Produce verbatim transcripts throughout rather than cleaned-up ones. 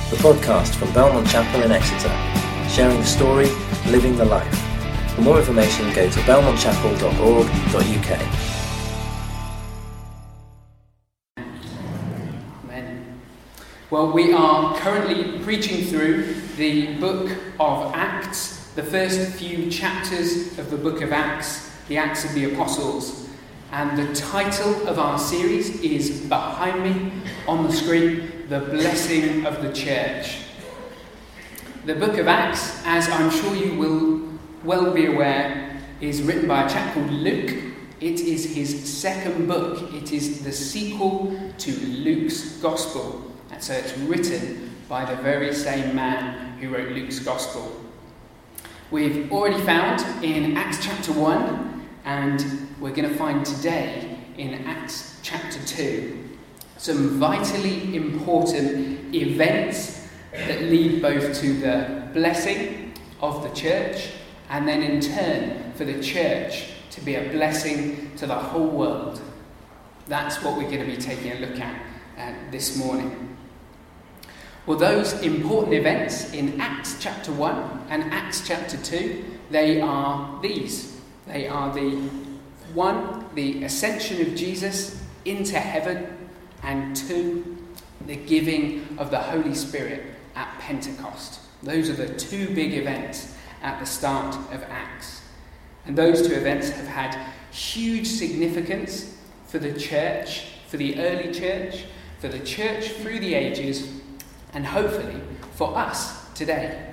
the podcast from Belmont Chapel in Exeter, sharing the story, living the life. For more information, go to belmont chapel dot org dot u k. Amen. Well, we are currently preaching through the book of Acts, the first few chapters of the book of Acts, the Acts of the Apostles. And the title of our series is behind me on the screen, The Blessing of the Church. The book of Acts, as I'm sure you will well be aware, is written by a chap called Luke. It is his second book. It is the sequel to Luke's Gospel. And so it's written by the very same man who wrote Luke's Gospel. We've already found in Acts chapter one, and we're going to find today in Acts chapter two some vitally important events that lead both to the blessing of the church and then in turn for the church to be a blessing to the whole world. That's what we're going to be taking a look at uh, this morning. Well, those important events in Acts chapter one and Acts chapter two, they are these. They are the one, the ascension of Jesus into heaven, and two, the giving of the Holy Spirit at Pentecost. Those are the two big events at the start of Acts. And those two events have had huge significance for the church, for the early church, for the church through the ages, and hopefully for us today.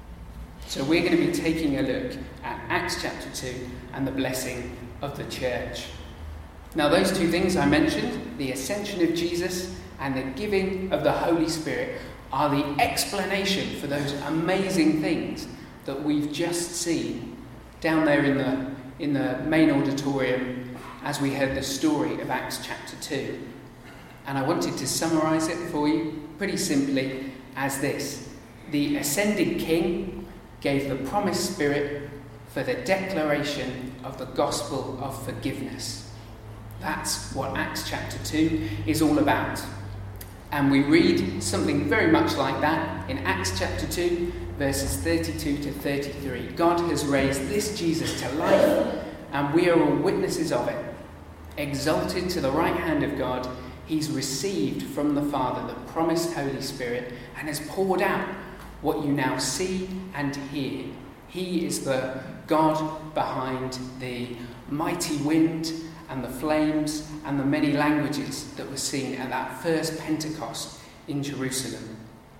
So we're going to be taking a look at Acts chapter two and the blessing of the church. Now, those two things I mentioned, the ascension of Jesus and the giving of the Holy Spirit, are the explanation for those amazing things that we've just seen down there in the in the main auditorium as we heard the story of Acts chapter two. And I wanted to summarise it for you pretty simply as this: the ascended King gave the promised Spirit for the declaration of the gospel of forgiveness. That's what Acts chapter two is all about. And we read something very much like that in Acts chapter two, verses thirty-two to thirty-three. God has raised this Jesus to life, and we are all witnesses of it. Exalted to the right hand of God, he's received from the Father the promised Holy Spirit and has poured out what you now see and hear. He is the God behind the mighty wind and the flames and the many languages that were seen at that first Pentecost in Jerusalem.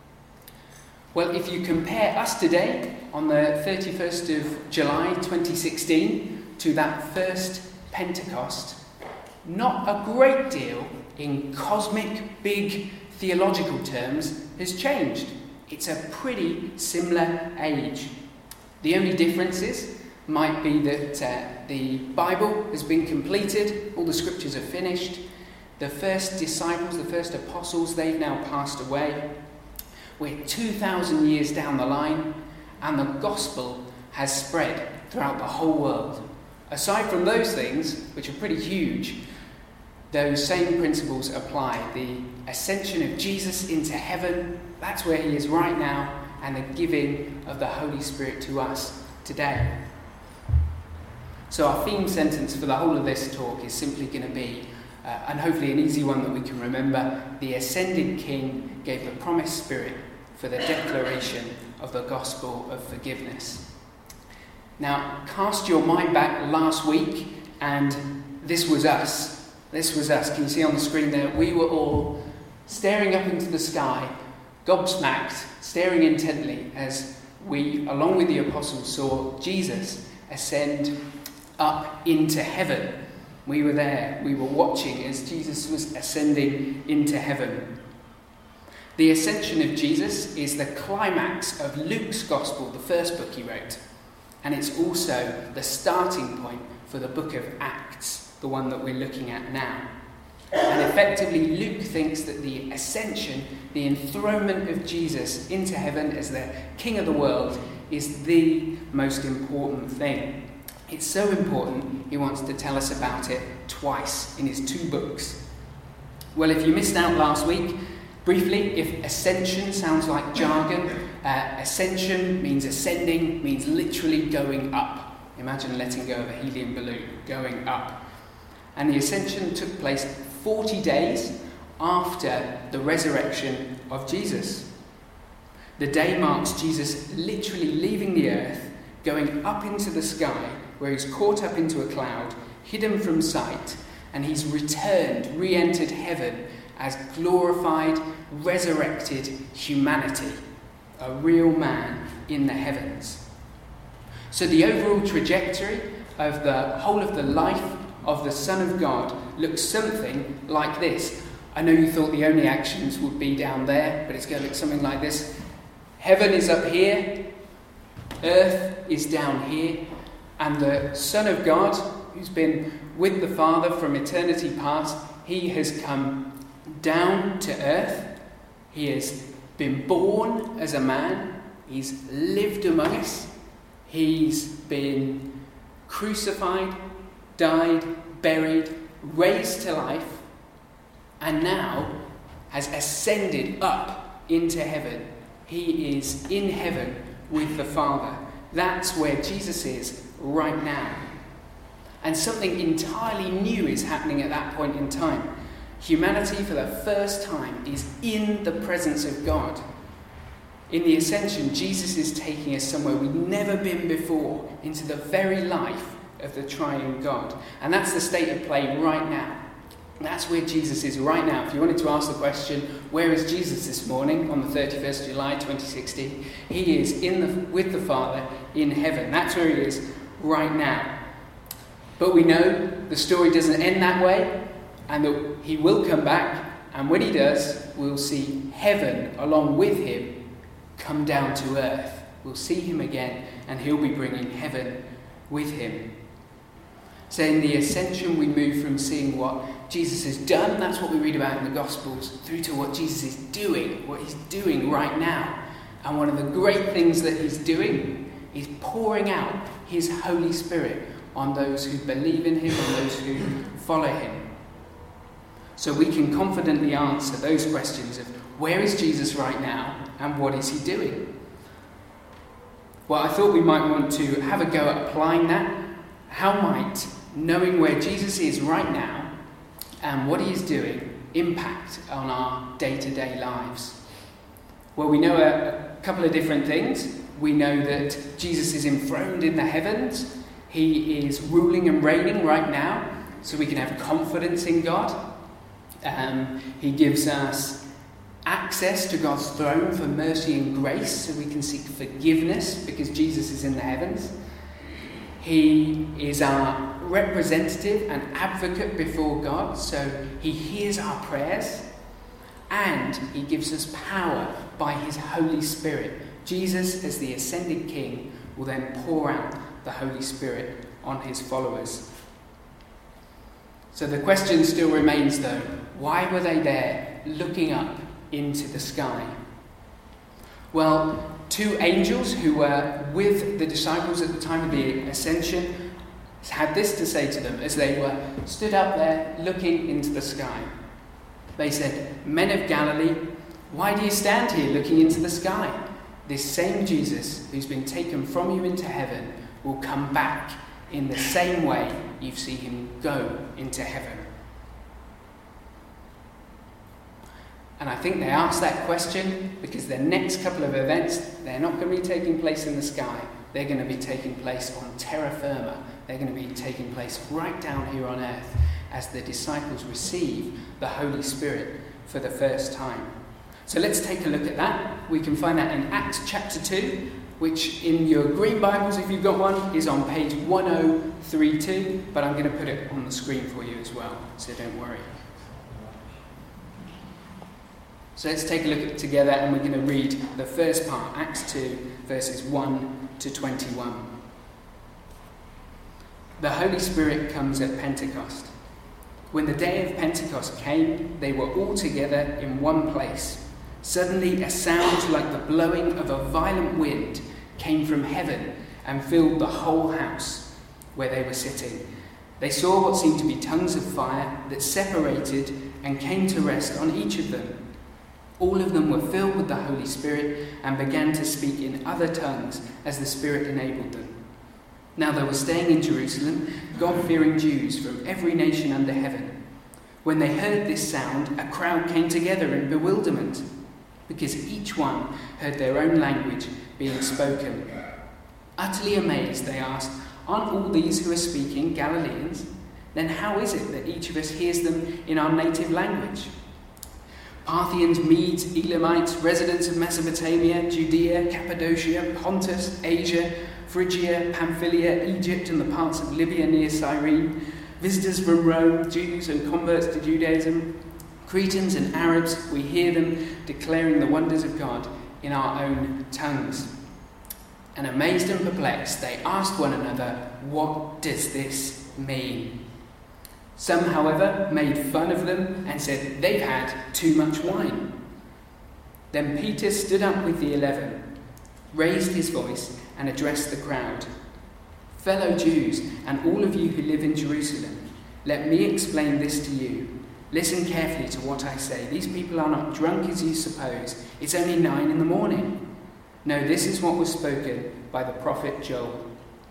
Well, if you compare us today on the thirty-first of July twenty sixteen to that first Pentecost, not a great deal in cosmic, big theological terms has changed. It's a pretty similar age. The only differences might be that uh, the Bible has been completed, all the scriptures are finished, the first disciples, the first apostles, they've now passed away. We're two thousand years down the line, and the gospel has spread throughout the whole world. Aside from those things, which are pretty huge, those same principles apply. The ascension of Jesus into heaven, that's where he is right now, and the giving of the Holy Spirit to us today. So our theme sentence for the whole of this talk is simply going to be, uh, and hopefully an easy one that we can remember, the ascended King gave the promised Spirit for the declaration of the gospel of forgiveness. Now, cast your mind back last week, and this was us. This was us. Can you see on the screen there? We were all staring up into the sky, gobsmacked, staring intently as we, along with the apostles, saw Jesus ascend up into heaven. We were there. We were watching as Jesus was ascending into heaven. The ascension of Jesus is the climax of Luke's Gospel, the first book he wrote. And it's also the starting point for the book of Acts, the one that we're looking at now. And effectively, Luke thinks that the ascension, the enthronement of Jesus into heaven as the King of the world, is the most important thing. It's so important, he wants to tell us about it twice in his two books. Well, if you missed out last week, Briefly, if ascension sounds like jargon, uh, ascension means ascending, means literally going up. Imagine letting go of a helium balloon, going up. And the ascension took place forty days after the resurrection of Jesus. The day marks Jesus literally leaving the earth, going up into the sky, where he's caught up into a cloud, hidden from sight, and he's returned, re-entered heaven as glorified, resurrected humanity, a real man in the heavens. So the overall trajectory of the whole of the life of the Son of God looks something like this. I know you thought the only actions would be down there, but it's going to look something like this. Heaven is up here, earth is down here, and the Son of God, who's been with the Father from eternity past, he has come down to earth. He has been born as a man. He's lived among us. He's been crucified, died, buried, raised to life, and now has ascended up into heaven. He is in heaven with the Father. That's where Jesus is right now. And something entirely new is happening at that point in time. Humanity, for the first time, is in the presence of God. In the ascension, Jesus is taking us somewhere we've never been before, into the very life of the triune God. And that's the state of play right now. That's where Jesus is right now. If you wanted to ask the question, where is Jesus this morning on the thirty-first of July twenty sixteen? He is in the, with the Father in heaven. That's where he is right now. But we know the story doesn't end that way, and that he will come back, and when he does, we'll see heaven along with him come down to earth. We'll see him again, and he'll be bringing heaven with him. So in the ascension, we move from seeing what Jesus has done, that's what we read about in the Gospels, through to what Jesus is doing, what he's doing right now. And one of the great things that he's doing is pouring out his Holy Spirit on those who believe in him and those who follow him. So we can confidently answer those questions of where is Jesus right now and what is he doing? Well, I thought we might want to have a go at applying that. How might knowing where Jesus is right now and what he is doing impact on our day-to-day lives? Well, we know a, a couple of different things. We know that Jesus is enthroned in the heavens. He is ruling and reigning right now, so we can have confidence in God. Um, he gives us access to God's throne for mercy and grace, so we can seek forgiveness because Jesus is in the heavens. He is our representative and advocate before God, so he hears our prayers, and he gives us power by his Holy Spirit. Jesus, as the ascended King, will then pour out the Holy Spirit on his followers. So the question still remains, though, why were they there looking up into the sky? Well, two angels who were with the disciples at the time of the ascension had this to say to them as they were stood up there looking into the sky. They said, "Men of Galilee, why do you stand here looking into the sky? This same Jesus who's been taken from you into heaven will come back in the same way you've seen him go into heaven." And I think they asked that question because the next couple of events, they're not going to be taking place in the sky. They're going to be taking place on terra firma. They're going to be taking place right down here on earth as the disciples receive the Holy Spirit for the first time. So let's take a look at that. We can find that in Acts chapter two, which in your green Bibles, if you've got one, is on page one oh three two, but I'm going to put it on the screen for you as well, so don't worry. So let's take a look at it together, and we're going to read the first part, Acts two, verses one to twenty-one. The Holy Spirit comes at Pentecost. When the day of Pentecost came, they were all together in one place. Suddenly a sound like the blowing of a violent wind came from heaven and filled the whole house where they were sitting. They saw what seemed to be tongues of fire that separated and came to rest on each of them. All of them were filled with the Holy Spirit and began to speak in other tongues as the Spirit enabled them. Now they were staying in Jerusalem, God-fearing Jews from every nation under heaven. When they heard this sound, a crowd came together in bewilderment, because each one heard their own language being spoken. Utterly amazed, they asked, "Aren't all these who are speaking Galileans? Then how is it that each of us hears them in our native language?" Parthians, Medes, Elamites, residents of Mesopotamia, Judea, Cappadocia, Pontus, Asia, Phrygia, Pamphylia, Egypt, and the parts of Libya near Cyrene, visitors from Rome, Jews and converts to Judaism, Cretans and Arabs, we hear them declaring the wonders of God in our own tongues. And amazed and perplexed, they asked one another, "What does this mean?" Some, however, made fun of them and said they've had too much wine. Then Peter stood up with the eleven, raised his voice, and addressed the crowd. "Fellow Jews, and all of you who live in Jerusalem, let me explain this to you. Listen carefully to what I say. These people are not drunk as you suppose. It's only nine in the morning. No, this is what was spoken by the prophet Joel.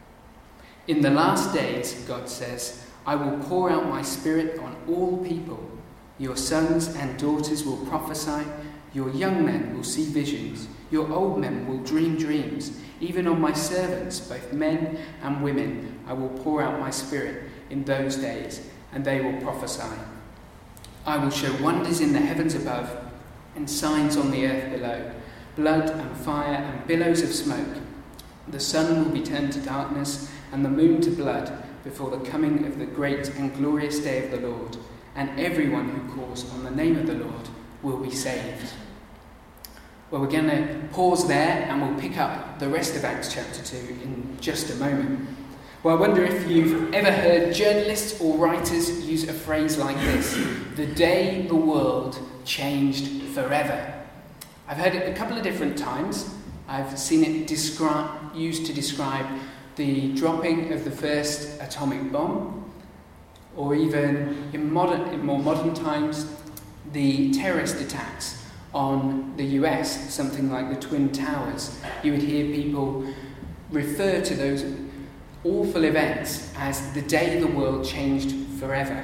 In the last days, God says, I will pour out my spirit on all people. Your sons and daughters will prophesy. Your young men will see visions. Your old men will dream dreams. Even on my servants, both men and women, I will pour out my spirit in those days, and they will prophesy. I will show wonders in the heavens above and signs on the earth below, blood and fire and billows of smoke. The sun will be turned to darkness and the moon to blood before the coming of the great and glorious day of the Lord, and everyone who calls on the name of the Lord will be saved. Well, we're going to pause there and we'll pick up the rest of Acts chapter two in just a moment. Well, I wonder if you've ever heard journalists or writers use a phrase like this: the day the world changed forever. I've heard it a couple of different times. I've seen it descri- used to describe the dropping of the first atomic bomb, or even in modern, in more modern times, the terrorist attacks on the U S, something like the Twin Towers. You would hear people refer to those awful events as the day the world changed forever.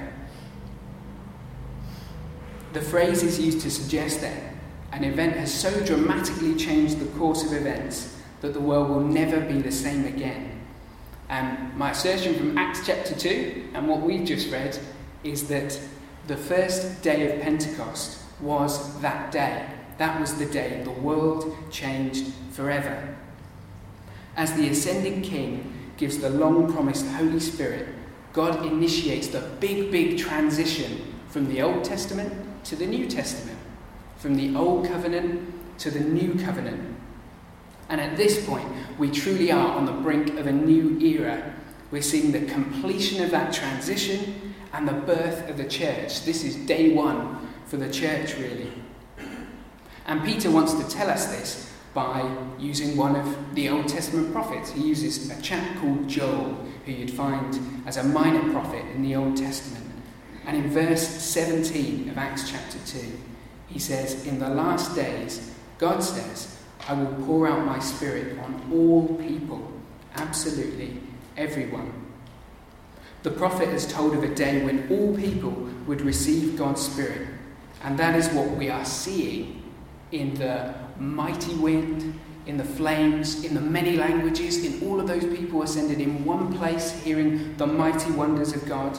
The phrase is used to suggest that an event has so dramatically changed the course of events that the world will never be the same again. And my assertion from Acts chapter two and what we've just read is that the first day of Pentecost was that day. That was the day the world changed forever. As the ascending King gives the long-promised Holy Spirit, God initiates the big, big transition from the Old Testament to the New Testament, from the Old Covenant to the New Covenant. And at this point, we truly are on the brink of a new era. We're seeing the completion of that transition and the birth of the church. This is day one for the church, really. And Peter wants to tell us this by using one of the Old Testament prophets. He uses a chap called Joel, who you'd find as a minor prophet in the Old Testament. And in verse seventeen of Acts chapter two, he says, in the last days, God says, I will pour out my spirit on all people, absolutely everyone. The prophet has told of a day when all people would receive God's spirit, and that is what we are seeing in the mighty wind, in the flames, in the many languages, in all of those people ascended in one place, hearing the mighty wonders of God.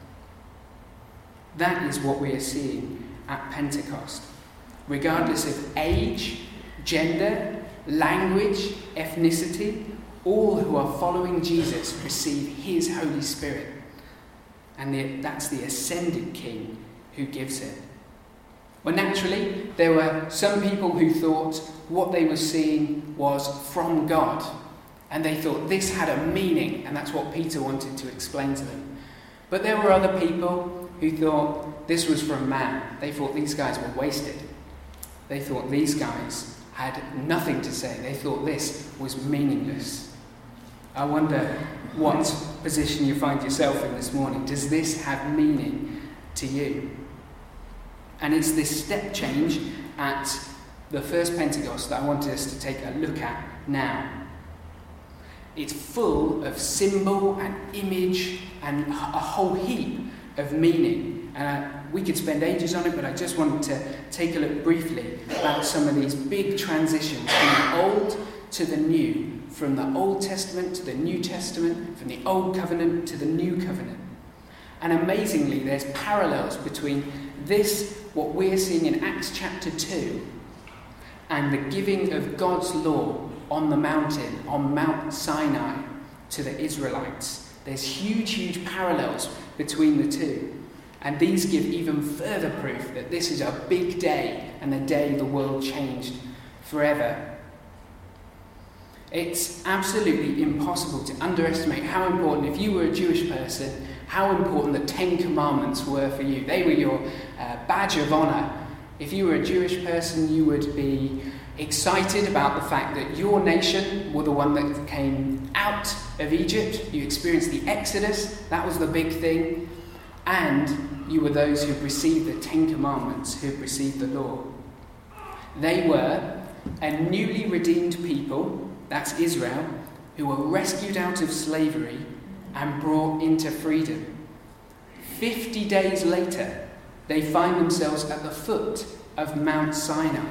That is what we are seeing at Pentecost. Regardless of age, gender, language, ethnicity, all who are following Jesus receive his Holy Spirit. And the, that's the ascended King who gives it. Well, naturally, there were some people who thought what they were seeing was from God. And they thought this had a meaning, and that's what Peter wanted to explain to them. But there were other people who thought this was from man. They thought these guys were wasted. They thought these guys had nothing to say. They thought this was meaningless. I wonder what position you find yourself in this morning. Does this have meaning to you? And it's this step change at the first Pentecost that I wanted us to take a look at now. It's full of symbol and image and a whole heap of meaning. And uh, we could spend ages on it, but I just wanted to take a look briefly about some of these big transitions from the Old to the New, from the Old Testament to the New Testament, from the Old Covenant to the New Covenant. And amazingly, there's parallels between this, what we're seeing in Acts chapter two, and the giving of God's law on the mountain, on Mount Sinai, to the Israelites. There's huge, huge parallels between the two. And these give even further proof that this is a big day and the day the world changed forever. It's absolutely impossible to underestimate how important, if you were a Jewish person, how important the Ten Commandments were for you. They were your uh, badge of honour. If you were a Jewish person, you would be excited about the fact that your nation were the one that came out of Egypt. You experienced the Exodus, that was the big thing. And you were those who received the Ten Commandments, who received the law. They were a newly redeemed people, that's Israel, who were rescued out of slavery and brought into freedom. Fifty days later, they find themselves at the foot of Mount Sinai.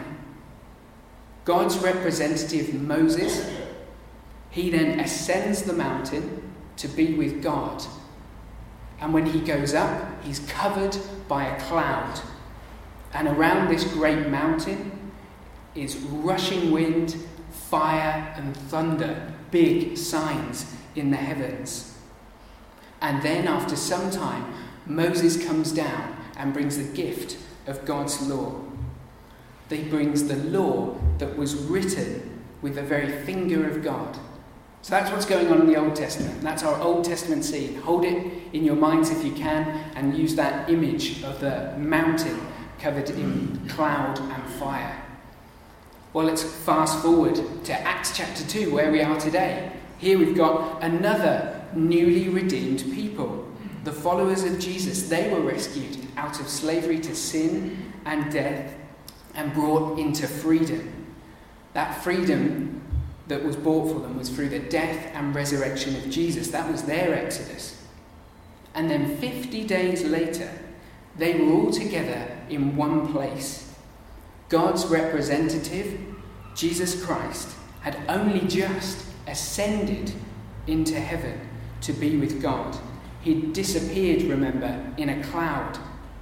God's representative, Moses, he then ascends the mountain to be with God. And when he goes up, he's covered by a cloud. And around this great mountain is rushing wind, fire, and thunder, big signs in the heavens. And then, after some time, Moses comes down and brings the gift of God's law. He brings the law that was written with the very finger of God. So that's what's going on in the Old Testament. That's our Old Testament scene. Hold it in your minds if you can, and use that image of the mountain covered in cloud and fire. Well, let's fast forward to Acts chapter two, where we are today. Here we've got another newly redeemed people. The followers of Jesus, they were rescued out of slavery to sin and death and brought into freedom. That freedom that was bought for them was through the death and resurrection of Jesus. That was their exodus. And then fifty days later, they were all together in one place. God's representative, Jesus Christ, had only just ascended into heaven to be with God. He'd disappeared, remember, in a cloud.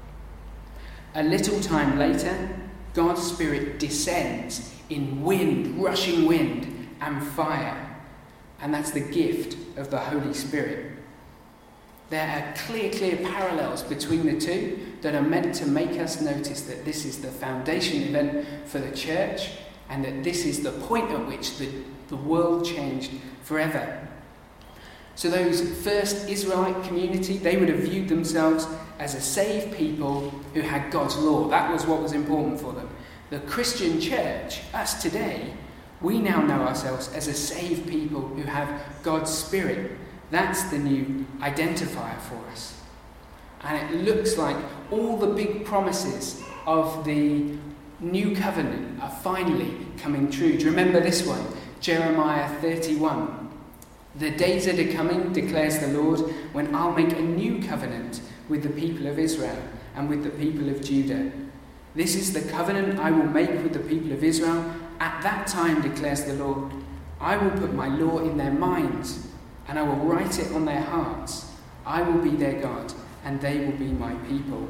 A little time later, God's Spirit descends in wind, rushing wind, and fire. And that's the gift of the Holy Spirit. There are clear, clear parallels between the two that are meant to make us notice that this is the foundation event for the church, and that this is the point at which the, the world changed forever. So those first Israelite community, they would have viewed themselves as a saved people who had God's law. That was what was important for them. The Christian church, us today, we now know ourselves as a saved people who have God's Spirit. That's the new identifier for us. And it looks like all the big promises of the new covenant are finally coming true. Do you remember this one? Jeremiah thirty-one. The days that are coming, declares the Lord, when I'll make a new covenant with the people of Israel and with the people of Judah. This is the covenant I will make with the people of Israel. At that time, declares the Lord, I will put my law in their minds, and I will write it on their hearts. I will be their God, and they will be my people.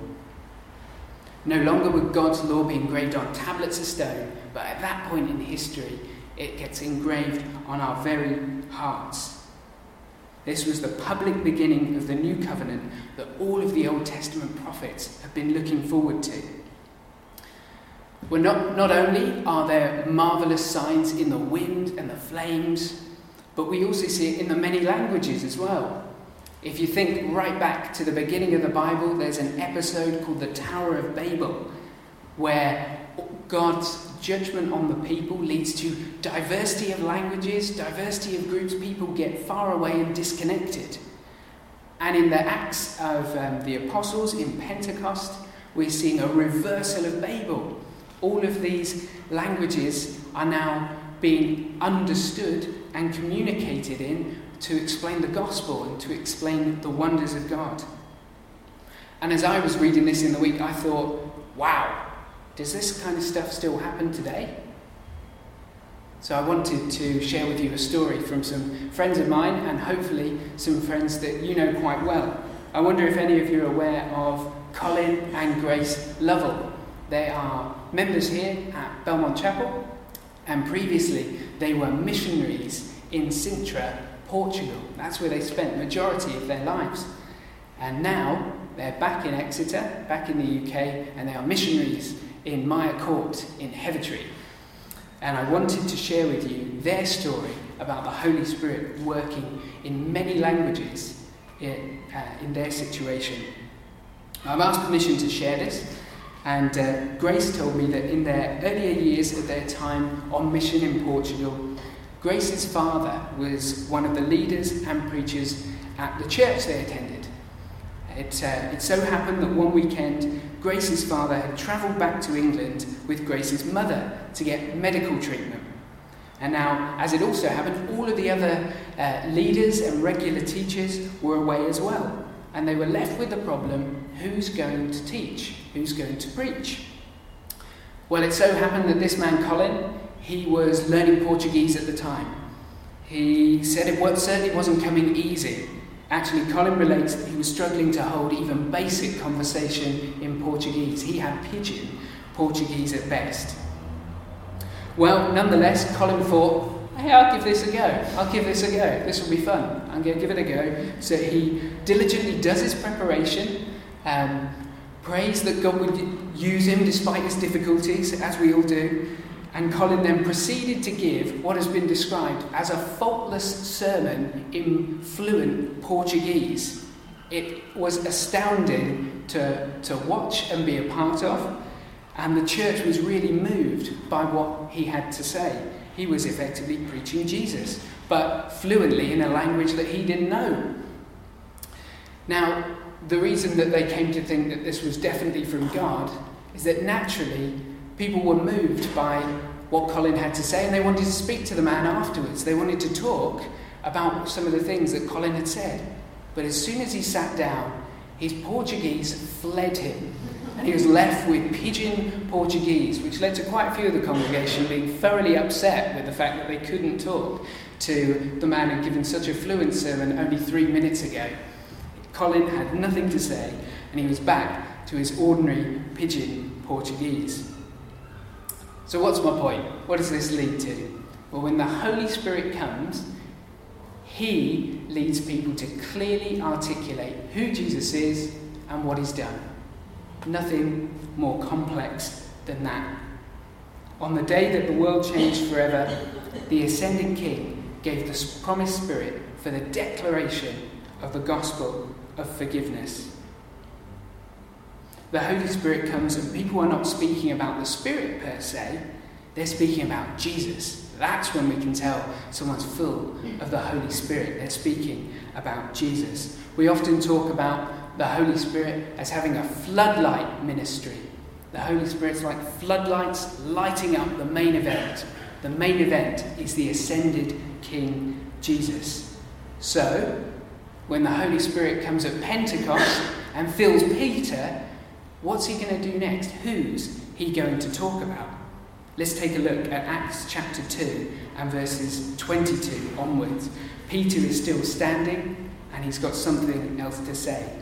No longer would God's law be engraved on tablets of stone, but at that point in history, it gets engraved on our very hearts. This was the public beginning of the new covenant that all of the Old Testament prophets have been looking forward to. Well, not, not only are there marvellous signs in the wind and the flames, but we also see it in the many languages as well. If you think right back to the beginning of the Bible, there's an episode called the Tower of Babel, where God's judgment on the people leads to diversity of languages, diversity of groups. People get far away and disconnected. And in the Acts of um, the Apostles, in Pentecost, we're seeing a reversal of Babel. All of these languages are now being understood and communicated in to explain the gospel and to explain the wonders of God. And as I was reading this in the week, I thought, wow, does this kind of stuff still happen today? So I wanted to share with you a story from some friends of mine and hopefully some friends that you know quite well. I wonder if any of you are aware of Colin and Grace Lovell. They are members here at Belmont Chapel, and previously they were missionaries in Sintra, Portugal. That's where they spent the majority of their lives. And now they're back in Exeter, back in the U K, and they are missionaries in Maya Court in Hevertree. And I wanted to share with you their story about the Holy Spirit working in many languages in, uh, in their situation. I've asked permission to share this, and uh, Grace told me that in their earlier years of their time on mission in Portugal, Grace's father was one of the leaders and preachers at the church they attended. It, uh, it so happened that one weekend, Grace's father had travelled back to England with Grace's mother to get medical treatment. And now, as it also happened, all of the other uh, leaders and regular teachers were away as well. And they were left with the problem, who's going to teach? Who's going to preach? Well, it so happened that this man, Colin, he was learning Portuguese at the time. He said it was, certainly wasn't coming easy. Actually, Colin relates that he was struggling to hold even basic conversation in Portuguese. He had pidgin Portuguese at best. Well, nonetheless, Colin thought, hey, I'll give this a go. I'll give this a go. This will be fun. I'm going to give it a go. So he diligently does his preparation, um, prays that God would use him despite his difficulties, as we all do. And Colin then proceeded to give what has been described as a faultless sermon in fluent Portuguese. It was astounding to, to watch and be a part of, and the church was really moved by what he had to say. He was effectively preaching Jesus, but fluently in a language that he didn't know. Now, the reason that they came to think that this was definitely from God is that naturally people were moved by what Colin had to say, and they wanted to speak to the man afterwards. They wanted to talk about some of the things that Colin had said. But as soon as he sat down, his Portuguese fled him, and he was left with pidgin Portuguese, which led to quite a few of the congregation being thoroughly upset with the fact that they couldn't talk to the man who'd given such a fluent sermon only three minutes ago. Colin had nothing to say, and he was back to his ordinary pidgin Portuguese. So what's my point? What does this lead to? Well, when the Holy Spirit comes, he leads people to clearly articulate who Jesus is and what he's done. Nothing more complex than that. On the day that the world changed forever, the ascended King gave the promised Spirit for the declaration of the gospel of forgiveness. The Holy Spirit comes and people are not speaking about the Spirit per se, they're speaking about Jesus. That's when we can tell someone's full of the Holy Spirit. They're speaking about Jesus. We often talk about the Holy Spirit as having a floodlight ministry. The Holy Spirit's like floodlights lighting up the main event. The main event is the ascended King Jesus. So, when the Holy Spirit comes at Pentecost and fills Peter, what's he going to do next? Who's he going to talk about? Let's take a look at Acts chapter two and verses twenty-two onwards. Peter is still standing and he's got something else to say.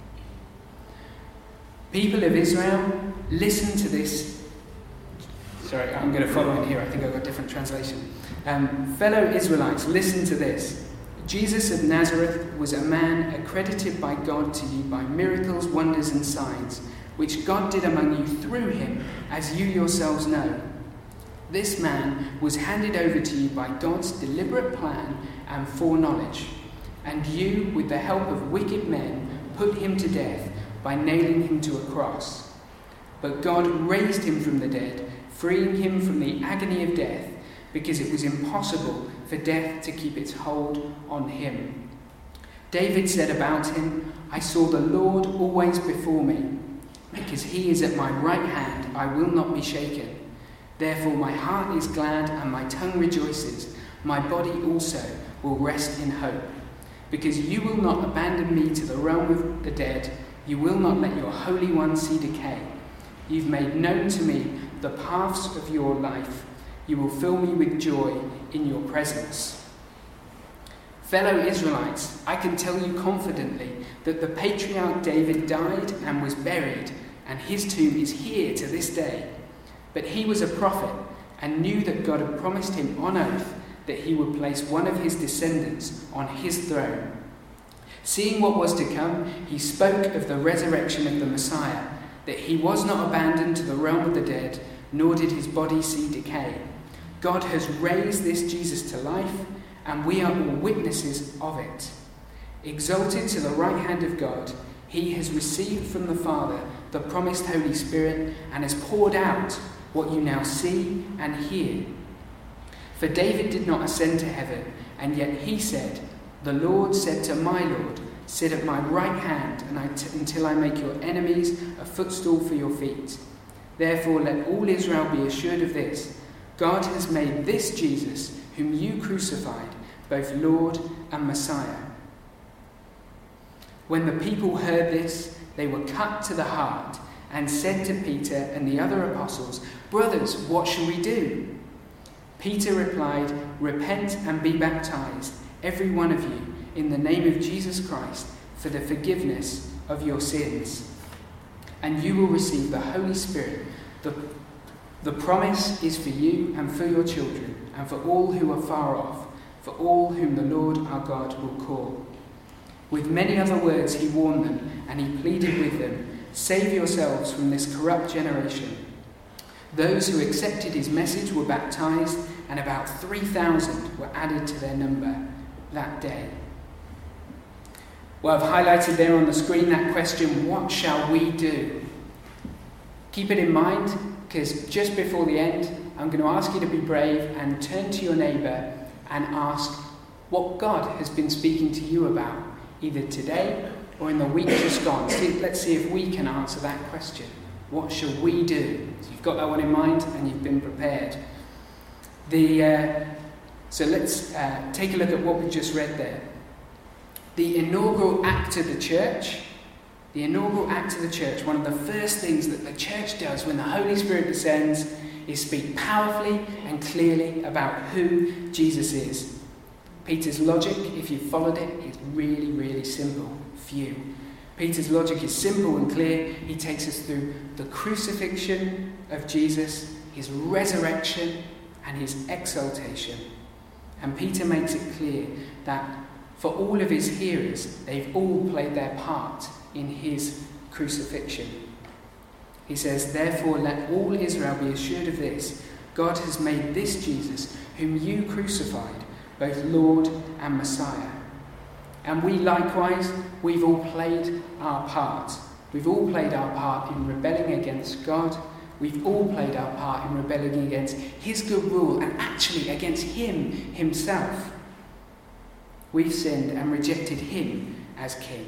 People of Israel, listen to this. Sorry, I'm going to follow in here. I think I've got a different translation. Um, fellow Israelites, listen to this. Jesus of Nazareth was a man accredited by God to you by miracles, wonders and signs, which God did among you through him, as you yourselves know. This man was handed over to you by God's deliberate plan and foreknowledge, and you, with the help of wicked men, put him to death by nailing him to a cross. But God raised him from the dead, freeing him from the agony of death, because it was impossible for death to keep its hold on him. David said about him, I saw the Lord always before me, because he is at my right hand, I will not be shaken. Therefore my heart is glad and my tongue rejoices. My body also will rest in hope. Because you will not abandon me to the realm of the dead. You will not let your Holy One see decay. You've made known to me the paths of your life. You will fill me with joy in your presence. Fellow Israelites, I can tell you confidently that the patriarch David died and was buried, and his tomb is here to this day. But he was a prophet and knew that God had promised him on oath that he would place one of his descendants on his throne. Seeing what was to come, he spoke of the resurrection of the Messiah, that he was not abandoned to the realm of the dead, nor did his body see decay. God has raised this Jesus to life, and we are all witnesses of it. Exalted to the right hand of God, he has received from the Father the promised Holy Spirit and has poured out what you now see and hear. For David did not ascend to heaven, and yet he said, "The Lord said to my Lord, sit at my right hand and I t- until I make your enemies a footstool for your feet." Therefore let all Israel be assured of this: God has made this Jesus, whom you crucified, both Lord and Messiah. When the people heard this, they were cut to the heart and said to Peter and the other apostles, "Brothers, what shall we do?" Peter replied, "Repent and be baptized, every one of you, in the name of Jesus Christ, for the forgiveness of your sins. And you will receive the Holy Spirit. The, the promise is for you and for your children, and for all who are far off, for all whom the Lord our God will call." With many other words he warned them, and he pleaded with them, "Save yourselves from this corrupt generation." Those who accepted his message were baptized, and about three thousand were added to their number that day. Well, I've highlighted there on the screen that question, what shall we do? Keep it in mind, because just before the end, I'm going to ask you to be brave and turn to your neighbour and ask what God has been speaking to you about, either today or in the week just gone. See, let's see if we can answer that question. What shall we do? So you've got that one in mind and you've been prepared. The uh, so let's uh, take a look at what we just read there. The inaugural act of the church, the inaugural act of the church, one of the first things that the church does when the Holy Spirit descends is speak powerfully and clearly about who Jesus is. Peter's logic, if you followed it, is really, really simple for you. Peter's logic is simple and clear. He takes us through the crucifixion of Jesus, his resurrection, and his exaltation. And Peter makes it clear that for all of his hearers, they've all played their part in his crucifixion. He says, "Therefore let all Israel be assured of this: God has made this Jesus, whom you crucified, both Lord and Messiah." And we likewise, we've all played our part. We've all played our part in rebelling against God. We've all played our part in rebelling against his good rule and actually against him himself. We've sinned and rejected him as king.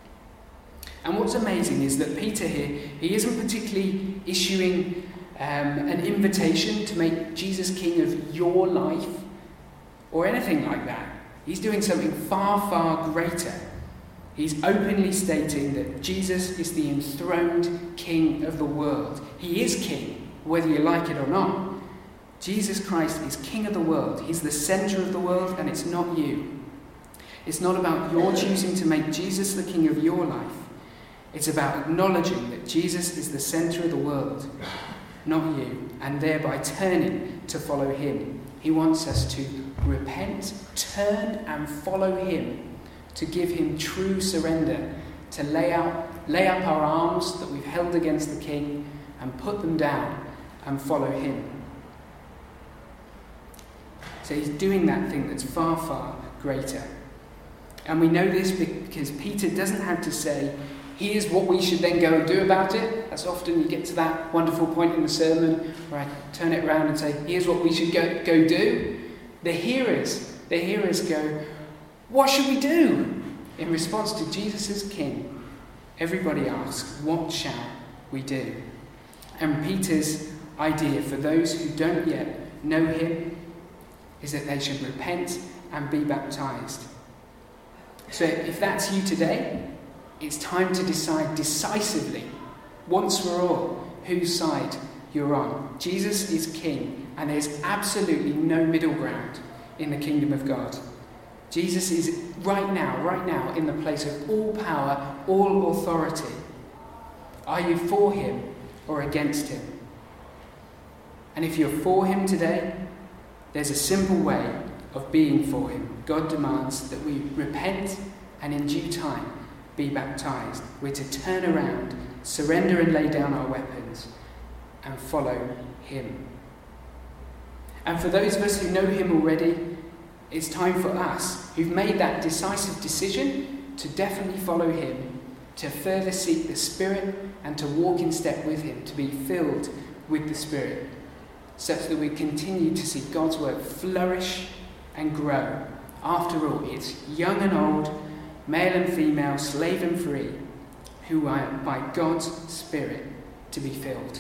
And what's amazing is that Peter here, he isn't particularly issuing um, an invitation to make Jesus king of your life or anything like that. He's doing something far, far greater. He's openly stating that Jesus is the enthroned king of the world. He is king, whether you like it or not. Jesus Christ is king of the world. He's the centre of the world, and it's not you. It's not about your choosing to make Jesus the king of your life. It's about acknowledging that Jesus is the centre of the world, not you, and thereby turning to follow him. He wants us to repent, turn and follow him, to give him true surrender, to lay out, lay up our arms that we've held against the king and put them down and follow him. So he's doing that thing that's far, far greater. And we know this because Peter doesn't have to say, here's what we should then go and do about it. As often you get to that wonderful point in the sermon where I turn it around and say, here's what we should go, go do. The hearers, the hearers go, what should we do? In response to Jesus as king, everybody asks, what shall we do? And Peter's idea for those who don't yet know him is that they should repent and be baptized. So if that's you today, it's time to decide decisively, once for all, whose side you're on. Jesus is King, and there's absolutely no middle ground in the kingdom of God. Jesus is right now, right now, in the place of all power, all authority. Are you for him or against him? And if you're for him today, there's a simple way of being for him. God demands that we repent and in due time be baptized. We're to turn around, surrender and lay down our weapons and follow him. And for those of us who know him already, it's time for us who've made that decisive decision to definitely follow him, to further seek the Spirit and to walk in step with him, to be filled with the Spirit, such that we continue to see God's word flourish and grow. After all, it's young and old, male and female, slave and free, who are by God's Spirit to be filled.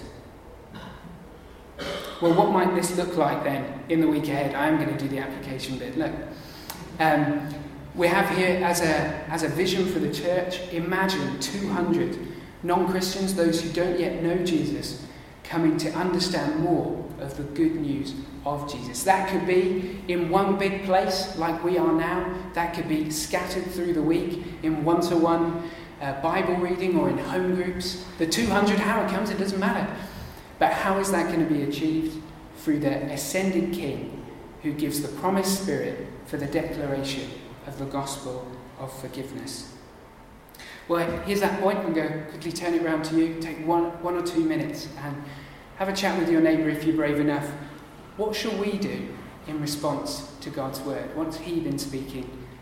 Well, what might this look like then in the week ahead? I am going to do the application bit. Look, um, we have here as a as a vision for the church, imagine two hundred non-Christians, those who don't yet know Jesus, coming to understand more of the good news of Jesus. That could be in one big place like we are now. That could be scattered through the week in one-to-one uh, Bible reading or in home groups. The two hundred, how it comes, it doesn't matter. But how is that going to be achieved? Through the ascended King who gives the promised Spirit for the declaration of the gospel of forgiveness. Well, here's that point. I'm going to quickly turn it around to you. Take one, one or two minutes and have a chat with your neighbour if you're brave enough. What shall we do in response to God's word? What's he been speaking